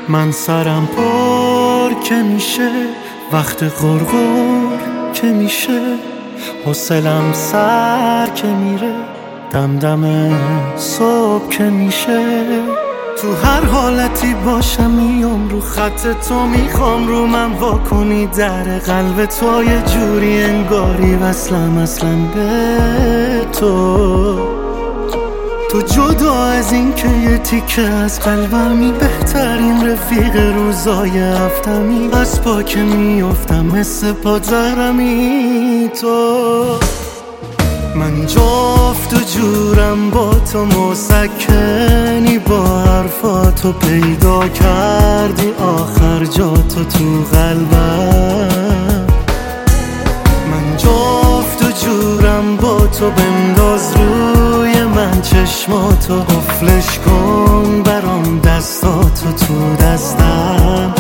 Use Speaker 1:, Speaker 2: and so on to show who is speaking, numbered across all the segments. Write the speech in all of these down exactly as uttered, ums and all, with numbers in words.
Speaker 1: من سرم پر که میشه وقت غرغر که میشه، حوصلم سر که میره دم دم صبح که میشه. تو هر حالتی باشم میام رو خط تو، میخوام رو من واکنی در قلب تو، یه جوری انگاری وصلم اصلا به تو. تو جدا از این که یه تیکه از قلبمی، بهترین رفیق روزای هفتمی، از پا که میافتم مثل پادزهرمی تو. من جفت و جورم با تو، مسکنی با حرفاتو، پیدا کردی آخر جاتو تو قلبم. من جفت و جورم با تو، بنداز روی من چشماتو، قفلش کن برام دستاتو تو دستم.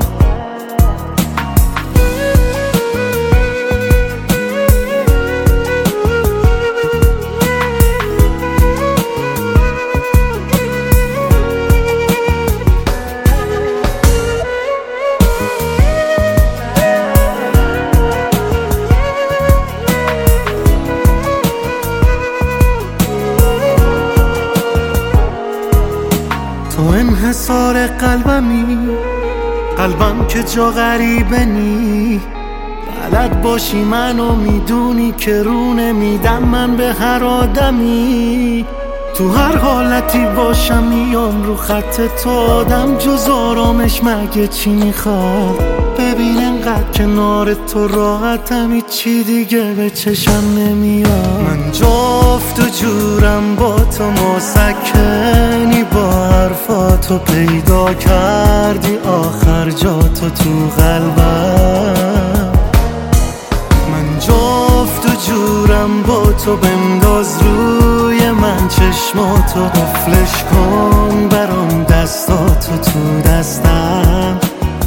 Speaker 1: تو انحصار قلبمی، قلبم که جا غریبه نی، بلد باشی منو میدونی که رو نمیدم من به هر آدمی. تو هر حالتی باشم میام رو خط تو، آدم جز آرامش مگه چی میخواد؟ ببین انقدر کنار تو راحتم، هیچی دیگه به چشم نمیاد. من جفت و جورم با تو، مسکنی با حرفاتو، پیدا کردی آخر جاتو تو قلبم. من جفت و جورم با تو، بنداز روی من چشماتو، قفلش کن برام دستاتو تو دستم.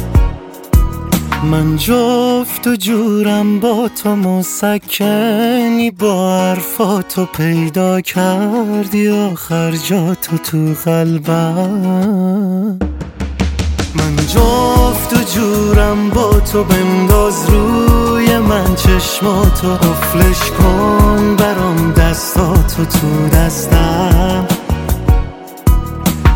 Speaker 1: من جفت و جورم با تو، مسکنی با حرفاتو، پیدا کردی آخر جاتو تو قلبم. من جفت و جورم با تو، بنداز روی من چشماتو، قفلش کن برام دستاتو تو دستم.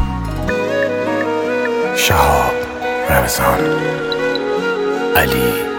Speaker 2: شهاب رمضان علی